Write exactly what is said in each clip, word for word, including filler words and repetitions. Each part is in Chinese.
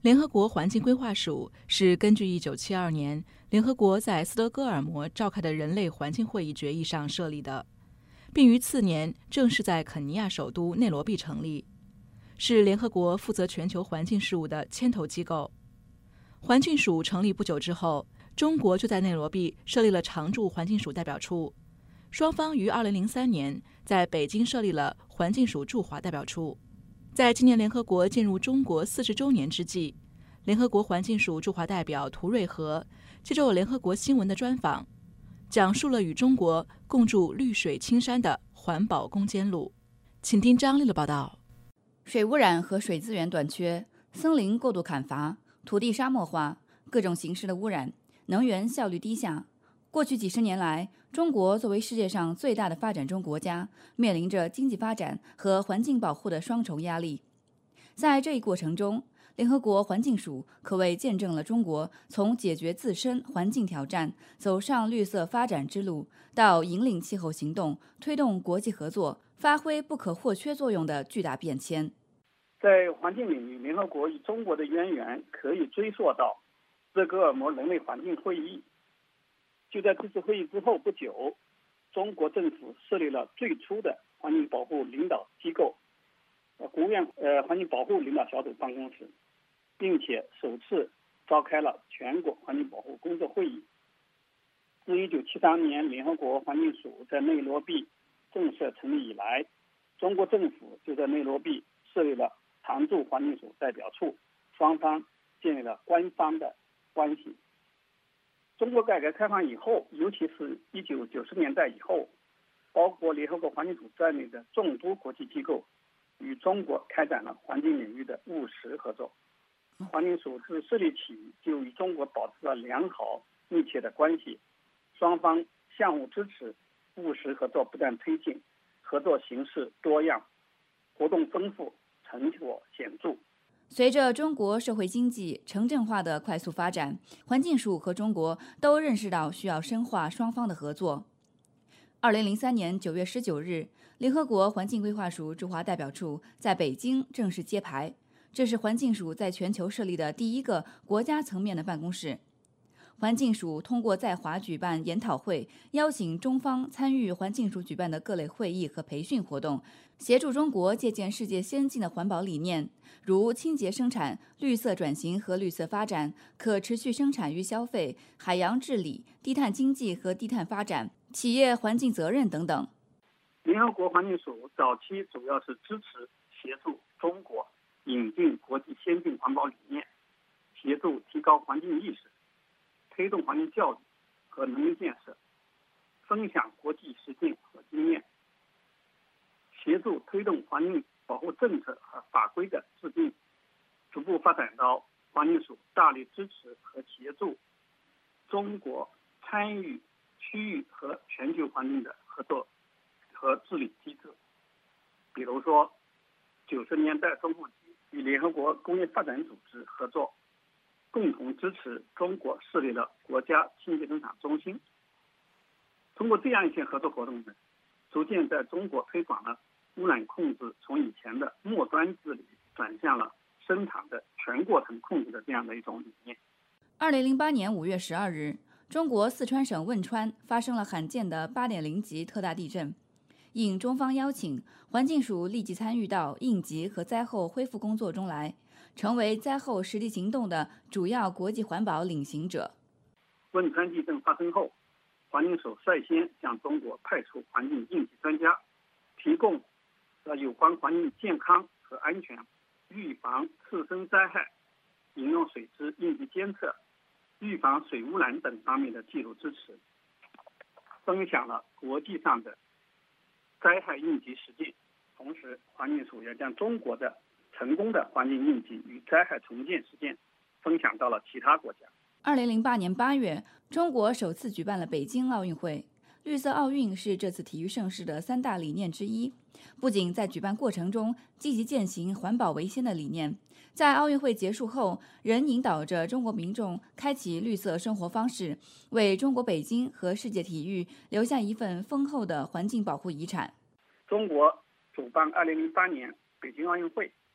联合国环境规划署是根据一九七二年联合国在斯德哥尔摩召开的人类环境会议决议上设立的，并于次年正式在肯尼亚首都内罗毕成立，是联合国负责全球环境事务的牵头机构。环境署成立不久之后，中国就在内罗毕设立了常驻环境署代表处，双方于二零零三年在北京设立了环境署驻华代表处。在今年联合国进入中国四十周年之际，联合国环境署驻华代表涂瑞和接受联合国新闻的专访，讲述了与中国共筑绿水青山的环保攻坚路。请听张丽的报道。 水污染和水资源短缺，森林过度砍伐，土地沙漠化，各种形式的污染，能源效率低下。过去几十年来，中国作为世界上最大的发展中国家，面临着经济发展和环境保护的双重压力。在这一过程中，联合国环境署可谓见证了中国从解决自身环境挑战，走上绿色发展之路，到引领气候行动，推动国际合作，发挥不可或缺作用的巨大变迁。 在环境领域，联合国与中国的渊源可以追溯到斯德哥尔摩人类环境会议。就在这次会议之后不久，中国政府设立了最初的环境保护领导机构呃国务院呃环境保护领导小组办公室，并且首次召开了全国环境保护工作会议。自一九七三年联合国环境署在内罗毕正式成立以来，中国政府就在内罗毕设立了常驻环境署代表处，双方建立了官方的关系。中国改革开放以后，尤其是一九九十年代以后，包括联合国环境署在内的众多国际机构与中国开展了环境领域的务实合作。环境署自设立起就与中国保持了良好密切的关系，双方相互支持，务实合作不断推进，合作形式多样，活动丰富，成果显著。 随着中国社会经济城镇化的快速发展，环境署和中国都认识到需要深化双方的合作。二零零三年九月十九日，联合国环境规划署驻华代表处在北京正式揭牌，这是环境署在全球设立的第一个国家层面的办公室。环境署通过在华举办研讨会，邀请中方参与环境署举办的各类会议和培训活动，协助中国借鉴世界先进的环保理念，如清洁生产、绿色转型和绿色发展、可持续生产与消费、海洋治理、低碳经济和低碳发展、企业环境责任等等。 联合国环境署早期主要是支持协助中国引进国际先进环保理念，协助提高环境意识，推动环境教育和能力建设，分享国际实践和经验，协助推动环境保护政策和法规的制定，逐步发展到环境署大力支持和协助中国参与区域和全球环境的合作和治理机制。比如说，九十年代中后期与联合国工业发展组织合作，共同支持中国设立了国家清洁生产中心。通过这样一些合作活动呢，逐渐在中国推广了污染控制从以前的末端治理转向了生产的全过程控制的这样的一种理念。 二零零八年五月十二日，中国四川省汶川发生了罕见的八点零级特大地震。应中方邀请，环境署立即参与到应急和灾后恢复工作中来，成为灾后实地行动的主要国际环保领行者。 汶川地震发生后，环境署率先向中国派出环境应急专家，提供了有关环境健康和安全、预防次生灾害、饮用水质应急监测、预防水污染等方面的记录支持，分享了国际上的灾害应急实践。同时，环境署也将中国的成功的环境应急与灾害重建实践分享到了其他国家。 二零零八年八月，中国首次举办了北京奥运会。绿色奥运是这次体育盛事的三大理念之一，不仅在举办过程中积极践行环保为先的理念，在奥运会结束后，仍引导着中国民众开启绿色生活方式，为中国北京和世界体育留下一份丰厚的环境保护遗产。 中国主办二零零八年北京奥运会，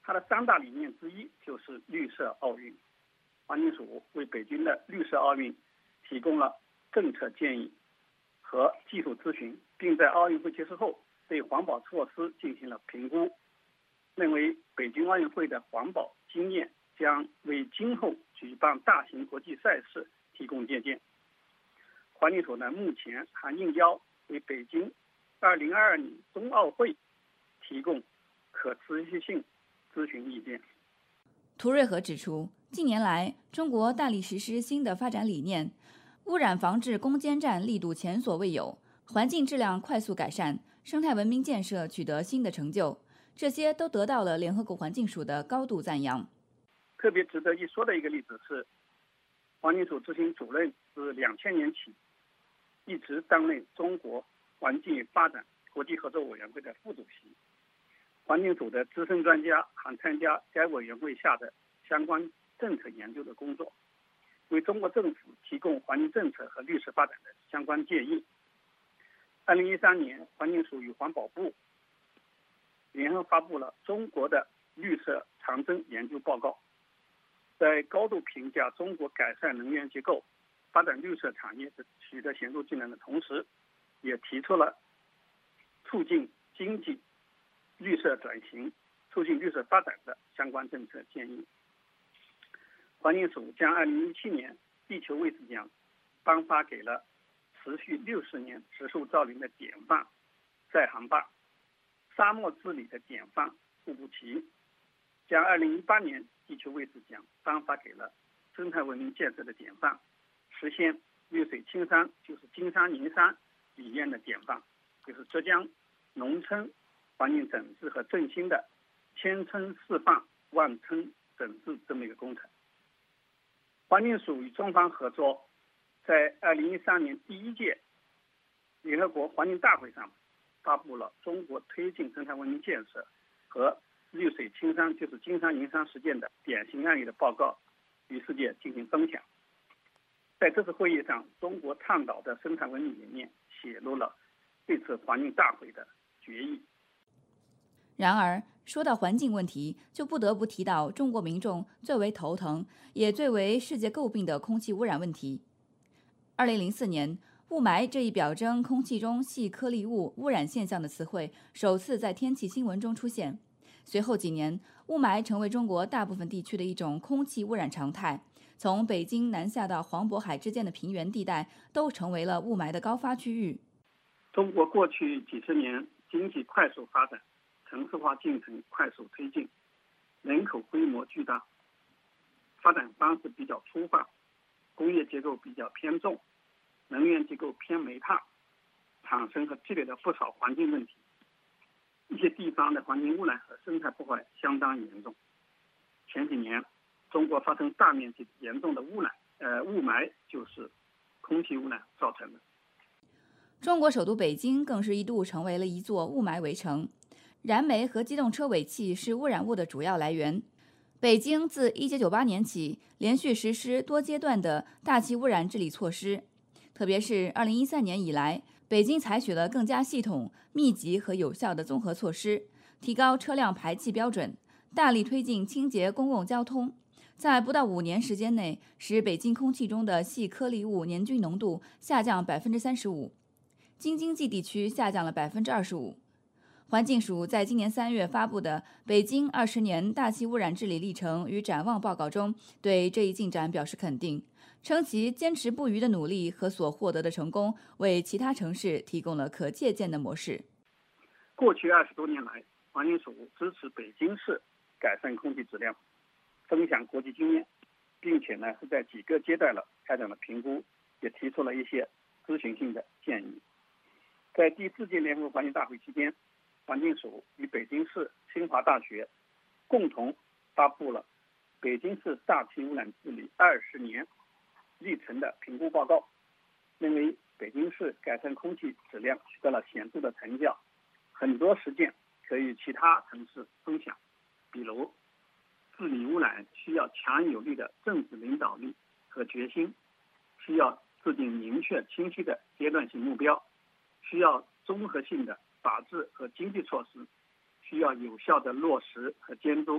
它的三大理念之一就是绿色奥运。环境署为北京的绿色奥运提供了政策建议和技术咨询，并在奥运会结束后对环保措施进行了评估，认为北京奥运会的环保经验将为今后举办大型国际赛事提供借鉴。环境署呢，目前还应邀为北京二零二二年冬奥会提供可持续性咨询意见。 涂瑞和指出，近年来中国大力实施新的发展理念，污染防治攻坚战力度前所未有，环境质量快速改善，生态文明建设取得新的成就，这些都得到了联合国环境署的高度赞扬。 特别值得一说的一个例子是，环境署执行主任自两千年起一直担任中国环境发展国际合作委员会的副主席。环境署的资深专家还参加该委员会下的相关政策研究的工作，为中国政府提供环境政策和绿色发展的相关建议。二零一三年，环境署与环保部联合发布了中国的绿色长征研究报告，在高度评价中国改善能源结构、发展绿色产业的取得显著进展的同时，也提出了促进经济绿色转型、促进绿色发展的相关政策建议。环境署将二零一七年地球卫士奖颁发给了持续六十年植树造林的典范在杭坝、沙漠治理的典范户部齐，将二零一八年地球卫士奖颁发给了生态文明建设的典范，实现绿水青山就是金山银山理念的典范，就是浙江农村环境整治和振兴的千村示范万村整治这么一个工程。环境署与中方合作，在二零一三年第一届联合国环境大会上发布了中国推进生态文明建设和绿水青山就是金山银山实践的典型案例的报告，与世界进行分享。在这次会议上，中国倡导的生态文明理念写入了这次环境大会的决议。 然而，说到环境问题，就不得不提到中国民众最为头疼，也最为世界诟病的空气污染问题。二零零四年，雾霾这一表征空气中细颗粒物污染现象的词汇首次在天气新闻中出现。随后几年，雾霾成为中国大部分地区的一种空气污染常态，从北京南下到黄渤海之间的平原地带都成为了雾霾的高发区域。 中国过去几十年经济快速发展，城市化进程快速推进，人口规模巨大，发展方式比较粗放，工业结构比较偏重，能源结构偏煤炭，产生和积累了不少环境问题。一些地方的环境污染和生态破坏相当严重。前几年，中国发生大面积严重的污染，呃，雾霾就是空气污染造成的。 中国首都北京更是一度成为了一座雾霾围城。燃煤和机动车尾气是污染物的主要来源。北京自一九九八年起连续实施多阶段的大气污染治理措施，特别是二零一三年以来，北京采取了更加系统、密集和有效的综合措施，提高车辆排气标准，大力推进清洁公共交通，在不到五年时间内，使北京空气中的细颗粒物年均浓度下降百分之三十五，京津冀地区下降了百分之二十五。环境署在今年三月发布的《北京二十年大气污染治理历程与展望》报告中，对这一进展表示肯定，称其坚持不渝的努力和所获得的成功，为其他城市提供了可借鉴的模式。 过去二十多年来，环境署支持北京市改善空气质量，分享国际经验，并且呢是在几个阶段了开展了评估，也提出了一些咨询性的建议。在第四届联合国环境大会期间，环境署与北京市、清华大学共同发布了北京市大气污染治理二十年历程的评估报告，认为北京市改善空气质量取得了显著的成效，很多实践可以与其他城市分享。比如，治理污染需要强有力的政治领导力和决心，需要制定明确清晰的阶段性目标，需要综合性的法治和经济措施，需要有效的落实和监督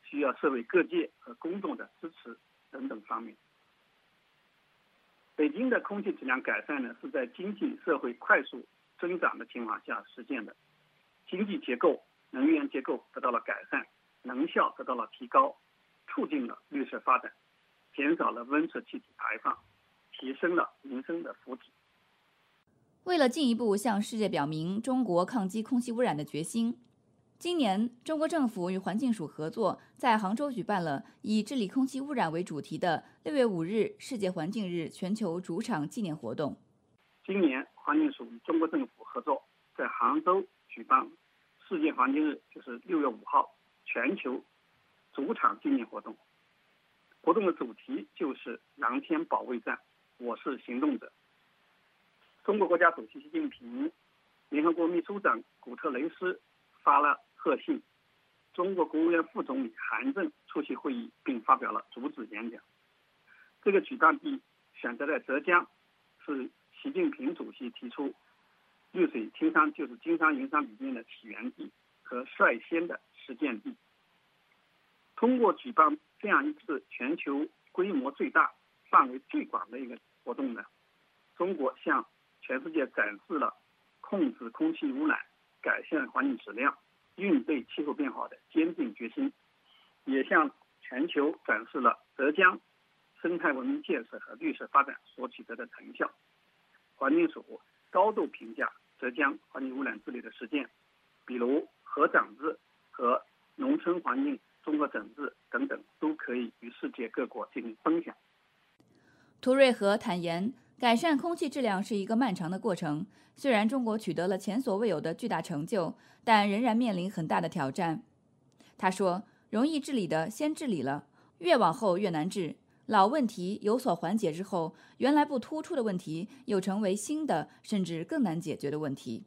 需要社会各界和公众的支持等等方面。北京的空气质量改善呢，是在经济社会快速增长的情况下实现的，经济结构、能源结构得到了改善，能效得到了提高，促进了绿色发展，减少了温室气体排放，提升了民生的福祉。 为了进一步向世界表明中国抗击空气污染的决心，今年中国政府与环境署合作，在杭州举办了以治理空气污染为主题的六月五日世界环境日全球主场纪念活动。 今年环境署与中国政府合作，在杭州举办世界环境日，就是六月五号全球主场纪念活动。活动的主题就是蓝天保卫战，我是行动者。中国国家主席习近平、联合国秘书长古特雷斯发了贺信，中国国务院副总理韩正出席会议并发表了主旨演讲。这个举办地选择在浙江，是习近平主席提出绿水青山就是金山银山理念的起源地和率先的实践地。通过举办这样一次全球规模最大、范围最广的一个活动呢，中国向全世界展示了控制空气污染、改善环境质量、应对气候变化的坚定决心，也向全球展示了浙江生态文明建设和绿色发展所取得的成效。环境署高度评价浙江环境污染治理的实践，比如河长制和农村环境综合整治等等，都可以与世界各国进行分享。 涂瑞和坦言，改善空气质量是一个漫长的过程，虽然中国取得了前所未有的巨大成就，但仍然面临很大的挑战。他说，容易治理的先治理了，越往后越难治，老问题有所缓解之后，原来不突出的问题又成为新的甚至更难解决的问题。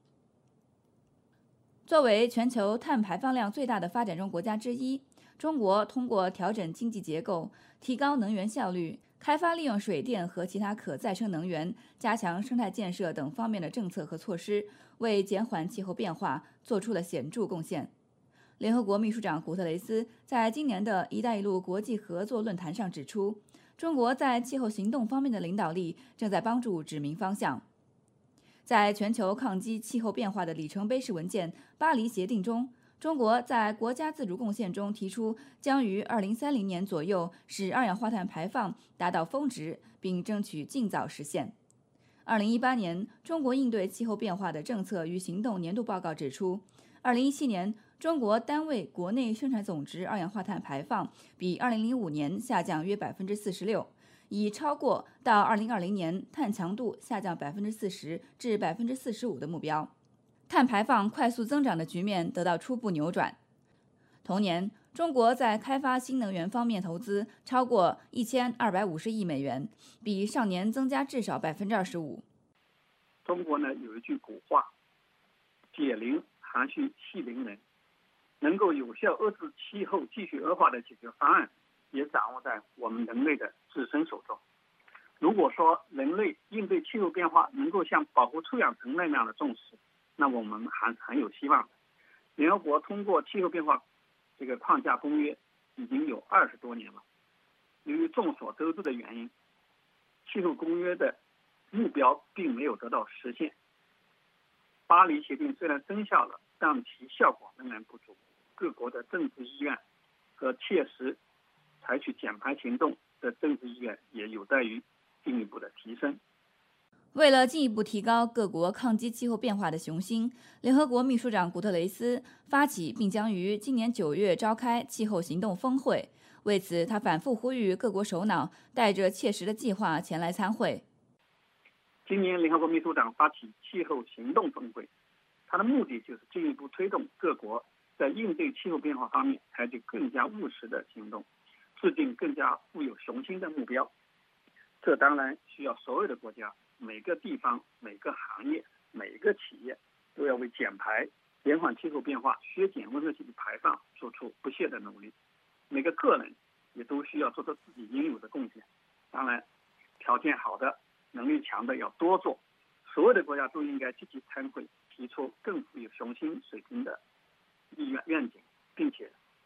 作为全球碳排放量最大的发展中国家之一，中国通过调整经济结构、提高能源效率、开发利用水电和其他可再生能源、加强生态建设等方面的政策和措施，为减缓气候变化做出了显著贡献。联合国秘书长古特雷斯在今年的一带一路国际合作论坛上指出，中国在气候行动方面的领导力正在帮助指明方向。在全球抗击气候变化的里程碑式文件《巴黎协定》中，中国在国家自主贡献中提出，将于二零三零年左右使二氧化碳排放达到峰值，并争取尽早实现。二零一八年，中国应对气候变化的政策与行动年度报告指出，二零一七年中国单位国内生产总值二氧化碳排放比二零零五年下降约百分之四十六。已超过到二零二零年碳强度下降百分之四十至百分之四十五的目标，碳排放快速增长的局面得到初步扭转。同年，中国在开发新能源方面投资超过一千二百五十亿美元，比上年增加至少百分之二十五。 中国呢有一句古话，解铃还须系铃人，能够有效遏制气候继续恶化的解决方案，也掌握在我们人类的自身手中。如果说人类应对气候变化能够像保护臭氧层那样的重视，那我们还是很有希望的。联合国通过气候变化这个框架公约已经有二十多年了，由于众所周知的原因，气候公约的目标并没有得到实现。巴黎协定虽然生效了，但其效果仍然不足。各国的政治意愿和切实采取减排行动的政治意愿也有待于进一步的提升。 为了进一步提高各国抗击气候变化的雄心，联合国秘书长古特雷斯发起并将于今年九月召开气候行动峰会。为此，他反复呼吁各国首脑带着切实的计划前来参会。 今年联合国秘书长发起气候行动峰会，它的目的就是进一步推动各国在应对气候变化方面采取更加务实的行动，制定更加富有雄心的目标。这当然需要所有的国家、每个地方、每个行业、每个企业都要为减排、减缓气候变化、削减温室气体排放做出不懈的努力。每个个人也都需要做出自己应有的贡献。当然，条件好的、能力强的要多做。所有的国家都应该积极参会，提出更富有雄心水平的意愿愿景，并且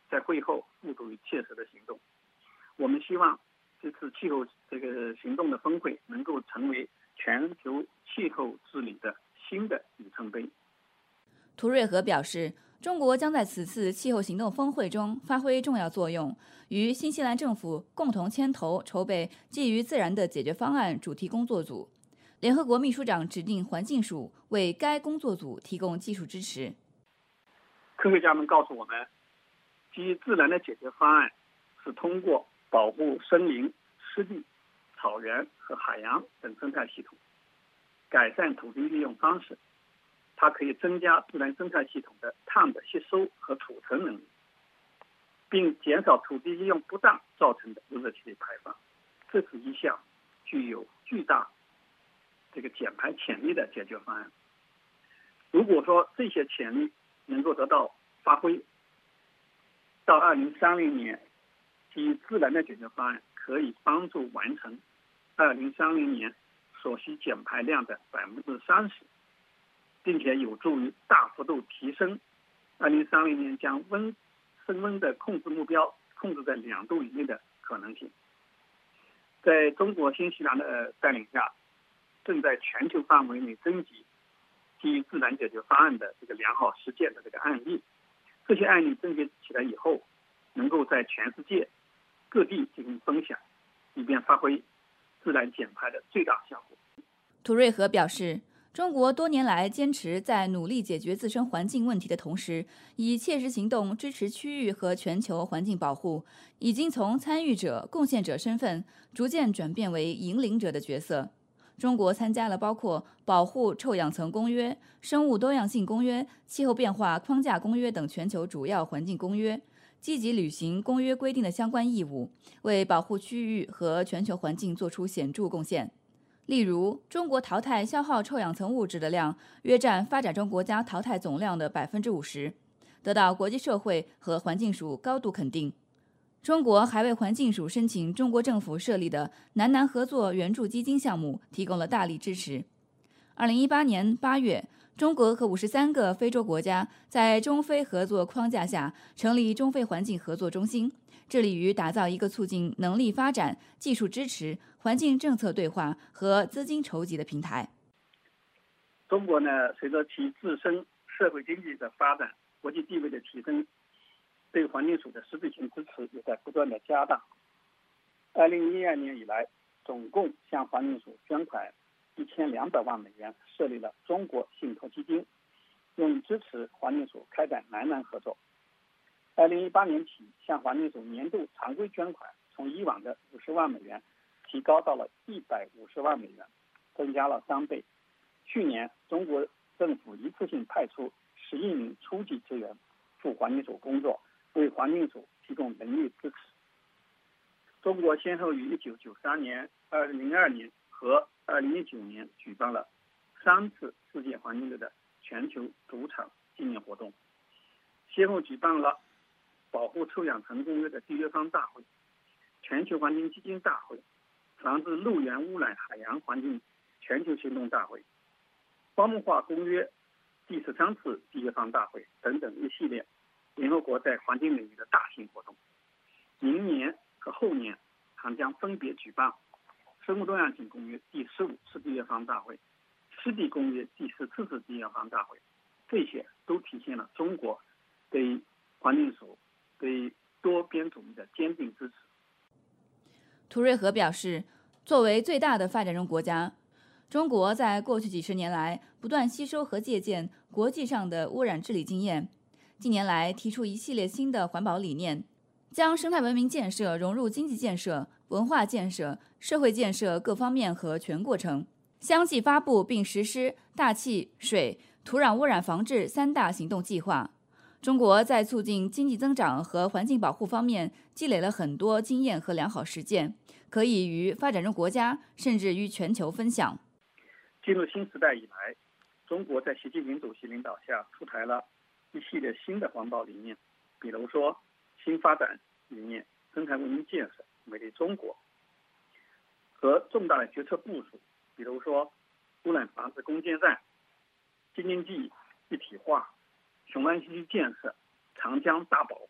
在会后付诸于切实的行动。我们希望这次气候这个行动的峰会能够成为全球气候治理的新的里程碑。 涂瑞和表示，中国将在此次气候行动峰会中发挥重要作用，与新西兰政府共同牵头筹备基于自然的解决方案主题工作组。联合国秘书长指定环境署为该工作组提供技术支持。 科学家们告诉我们，基于自然的解决方案是通过保护森林、湿地、草原和海洋等生态系统，改善土地利用方式。它可以增加自然生态系统的碳的吸收和储存能力，并减少土地利用不当造成的温室气体排放。这是一项具有巨大这个减排潜力的解决方案。如果说这些潜力能够得到发挥，到二零三零年，基于自然的解决方案可以帮助完成二零三零年所需减排量的百分之三十，并且有助于大幅度提升二零三零年将温升温的控制目标控制在两度以内的可能性。在中国、新西兰的带领下，正在全球范围内征集基于自然解决方案的这个良好实践的这个案例。这些案例征集起来以后，能够在全世界各地进行分享，以便发挥自然减排的最大效果。 涂瑞和表示，中国多年来坚持在努力解决自身环境问题的同时，以切实行动支持区域和全球环境保护，已经从参与者、贡献者身份逐渐转变为引领者的角色。中国参加了包括保护臭氧层公约、生物多样性公约、气候变化框架公约等全球主要环境公约，积极履行公约规定的相关义务，为保护区域和全球环境做出显著贡献。例如，中国淘汰消耗臭氧层物质的量约占发展中国家淘汰总量的百分之五十，得到国际社会和环境署高度肯定。中国还为环境署申请中国政府设立的南南合作援助基金项目提供了大力支持。二零一八年八月，中国和五十三个非洲国家在中非合作框架下成立中非环境合作中心，致力于打造一个促进能力发展、技术支持、环境政策对话和资金筹集的平台。 中国呢，随着其自身社会经济的发展、国际地位的提升，对环境署的实质性支持也在不断的加大。二零一二年以来，总共向环境署捐款一千两百万美元，设立了中国信托基金，用于支持环境署开展南南合作。二零一八年起，向环境署年度常规捐款从以往的五十万美元提高到了一百五十万美元，增加了三倍。去年，中国政府一次性派出十亿名初级职员赴环境署工作，为环境署提供能力支持。中国先后于一九九三年、二零零二年和二零一九年举办了三次世界环境日的全球主场纪念活动，先后举办了保护臭氧层公约的缔约方大会、全球环境基金大会、防治陆源污染海洋环境全球行动大会、荒木化公约第十三次缔约方大会等等一系列联合国在环境领域的大型活动。明年和后年还将分别举办生物多样性公约第十五次缔约方大会、湿地公约第十四次缔约方大会，这些都体现了中国对环境署、对多边主义的坚定支持。 涂瑞和表示，作为最大的发展中国家，中国在过去几十年来不断吸收和借鉴国际上的污染治理经验，近年来提出一系列新的环保理念，将生态文明建设融入经济建设、文化建设、社会建设各方面和全过程，相继发布并实施大气、水、土壤污染防治三大行动计划。中国在促进经济增长和环境保护方面积累了很多经验和良好实践，可以与发展中国家甚至与全球分享。 进入新时代以来，中国在习近平主席领导下出台了一系列新的环保理念，比如说新发展理念、生态文明建设、美丽中国，和重大的决策部署，比如说污染防治攻坚战、京津冀一体化、雄安新区建设、长江大保护、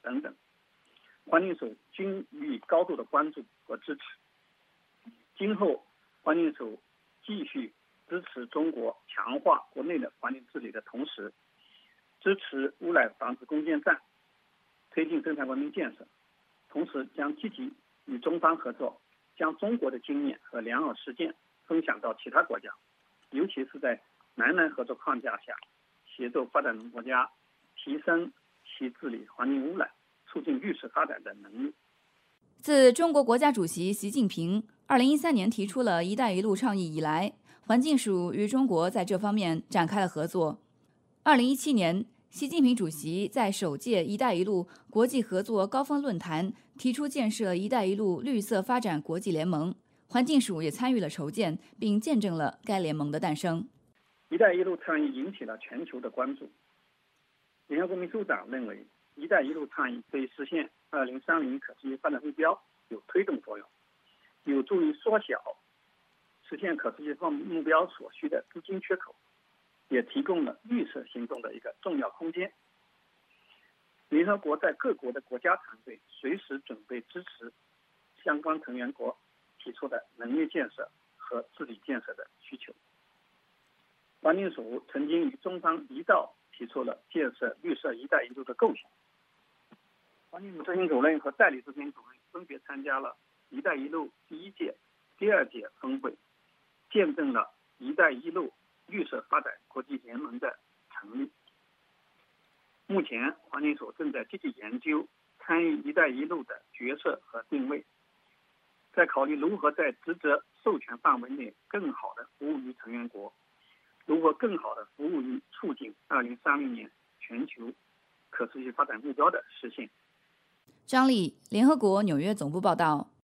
等等，环境署均予以高度的关注和支持。今后，环境署继续支持中国强化国内的环境治理的同时，支持污染防治攻坚战，推进生态文明建设，同时将积极与中方合作，将中国的经验和良好实践分享到其他国家，尤其是在南南合作框架下，协助发展中国家提升其治理环境污染、促进绿色发展的能力。 自中国国家主席习近平二零一三年提出了“一带一路”倡议以来，环境署与中国在这方面展开了合作。二零一七年，习近平主席在首届“一带一路”国际合作高峰论坛提出建设“一带一路”绿色发展国际联盟，环境署也参与了筹建，并见证了该联盟的诞生。 “一带一路”倡议引起了全球的关注。联合国秘书长认为，“一带一路”倡议对实现二零三零可持续发展目标有推动作用，有助于缩小实现可持续发展目标所需的资金缺口，也提供了绿色行动的一个重要空间。联合国在各国的国家团队随时准备支持相关成员国提出的能力建设和治理建设的需求。环境署曾经与中方一道提出了建设绿色“一带一路”的构想。环境署执行主任和代理执行主任分别参加了“一带一路”第一届、第二届峰会，见证了“一带一路”绿色发展国际联盟的成立。目前，环境署正在积极研究参与“一带一路”的角色和定位，在考虑如何在职责授权范围内更好地服务于成员国，如何更好地服务于促进二零三零年全球可持续发展目标的实现。 张丽，联合国纽约总部报道。